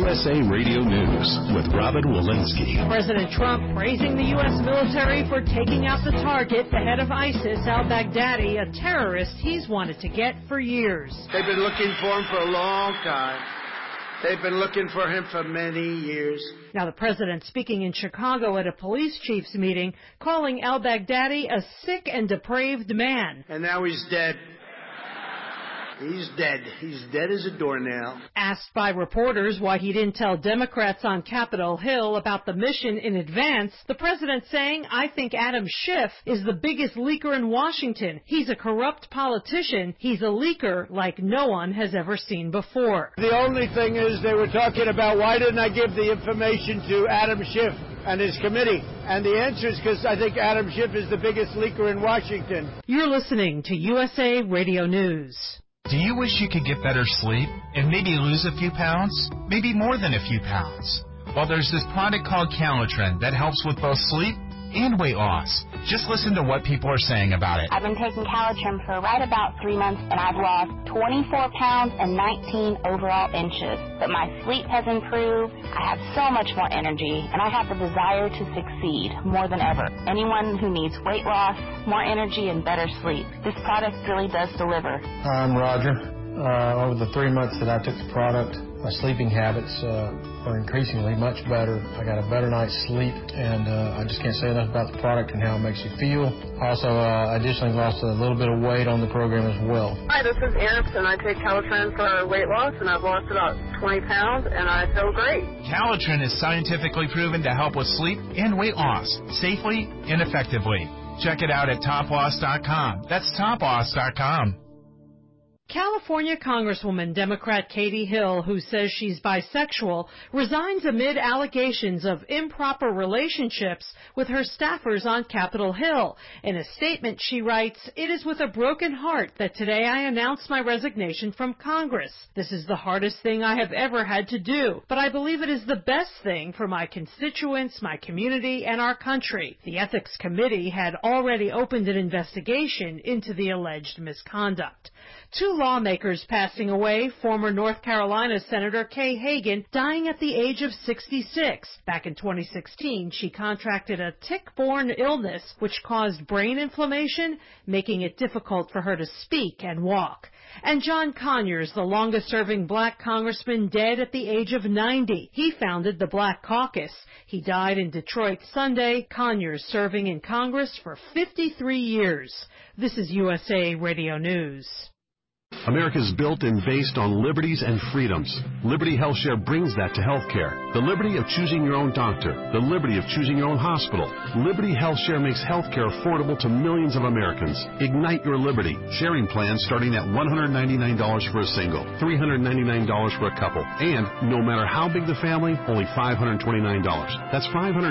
USA Radio News with Robin Walensky. President Trump praising the U.S. military for taking out the target, the head of ISIS, al-Baghdadi, a terrorist he's wanted to get for years. They've been looking for him for a long time. They've been looking for him for many years. Now, the president speaking in Chicago at a police chief's meeting, calling al-Baghdadi a sick and depraved man. And now he's dead. He's dead. He's dead as a doornail. Asked by reporters why he didn't tell Democrats on Capitol Hill about the mission in advance, the president saying, "I think Adam Schiff is the biggest leaker in Washington. He's a corrupt politician. He's a leaker like no one has ever seen before." The only thing is they were talking about why didn't I give the information to Adam Schiff and his committee? And the answer is because I think Adam Schiff is the biggest leaker in Washington. You're listening to USA Radio News. Do you wish you could get better sleep and maybe lose a few pounds? Maybe more than a few pounds? Well, there's this product called Calitrin that helps with both sleep and weight loss. Just listen to what people are saying about it. I've been taking Calitrin for right about 3 months, and I've lost 24 pounds and 19 overall inches. But my sleep has improved, I have so much more energy, and I have the desire to succeed more than ever. Anyone who needs weight loss, more energy, and better sleep, this product really does deliver. I'm Roger. Over the 3 months that I took the product, my sleeping habits are increasingly much better. I got a better night's sleep, and I just can't say enough about the product and how it makes you feel. Also, additionally lost a little bit of weight on the program as well. Hi, this is Erin, and I take Calitrin for weight loss, and I've lost about 20 pounds, and I feel great. Calitrin is scientifically proven to help with sleep and weight loss safely and effectively. Check it out at toploss.com. That's toploss.com. California Congresswoman Democrat Katie Hill, who says she's bisexual, resigns amid allegations of improper relationships with her staffers on Capitol Hill. In a statement, she writes, "It is with a broken heart that today I announce my resignation from Congress. This is the hardest thing I have ever had to do, but I believe it is the best thing for my constituents, my community, and our country." The Ethics Committee had already opened an investigation into the alleged misconduct. Two lawmakers passing away, former North Carolina Senator Kay Hagan dying at the age of 66. Back in 2016, she contracted a tick-borne illness which caused brain inflammation, making it difficult for her to speak and walk. And John Conyers, the longest-serving black congressman, dead at the age of 90. He founded the Black Caucus. He died in Detroit Sunday, Conyers serving in Congress for 53 years. This is USA Radio News. America is built and based on liberties and freedoms. Liberty HealthShare brings that to healthcare. The liberty of choosing your own doctor. The liberty of choosing your own hospital. Liberty HealthShare makes healthcare affordable to millions of Americans. Ignite your liberty. Sharing plans starting at $199 for a single, $399 for a couple, and no matter how big the family, only $529. That's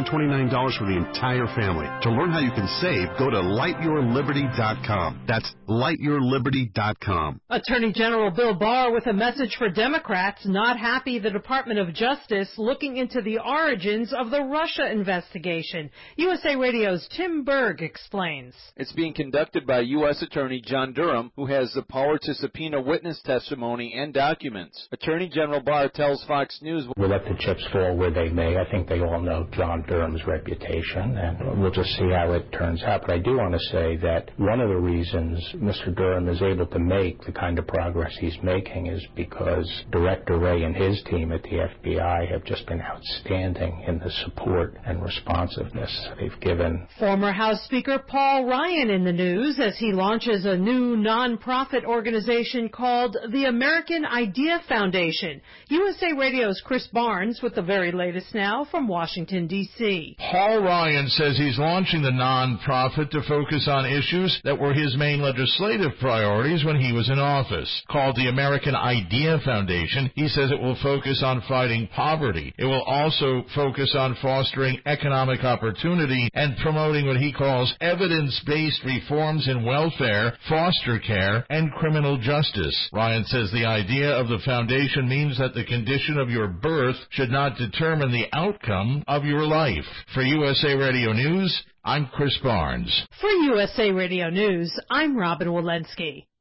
$529 for the entire family. To learn how you can save, go to lightyourliberty.com. That's lightyourliberty.com. Attorney General Bill Barr with a message for Democrats not happy the Department of Justice looking into the origins of the Russia investigation. USA Radio's Tim Berg explains. It's being conducted by U.S. Attorney John Durham, who has the power to subpoena witness testimony and documents. Attorney General Barr tells Fox News, "We'll let the chips fall where they may. I think they all know John Durham's reputation, and we'll just see how it turns out. But I do want to say that one of the reasons Mr. Durham is able to make the kind of progress he's making is because Director Wray and his team at the FBI have just been outstanding in the support and responsiveness they've given." Former House Speaker Paul Ryan in the news as he launches a new nonprofit organization called the American Idea Foundation. USA Radio's Chris Barnes with the very latest now from Washington, D.C. Paul Ryan says he's launching the nonprofit to focus on issues that were his main legislative priorities when he was in office. Called the American Idea Foundation, he says it will focus on fighting poverty. It will also focus on fostering economic opportunity and promoting what he calls evidence-based reforms in welfare, foster care, and criminal justice. Ryan says the idea of the foundation means that the condition of your birth should not determine the outcome of your life. For USA Radio News, I'm Chris Barnes. For USA Radio News, I'm Robin Walensky.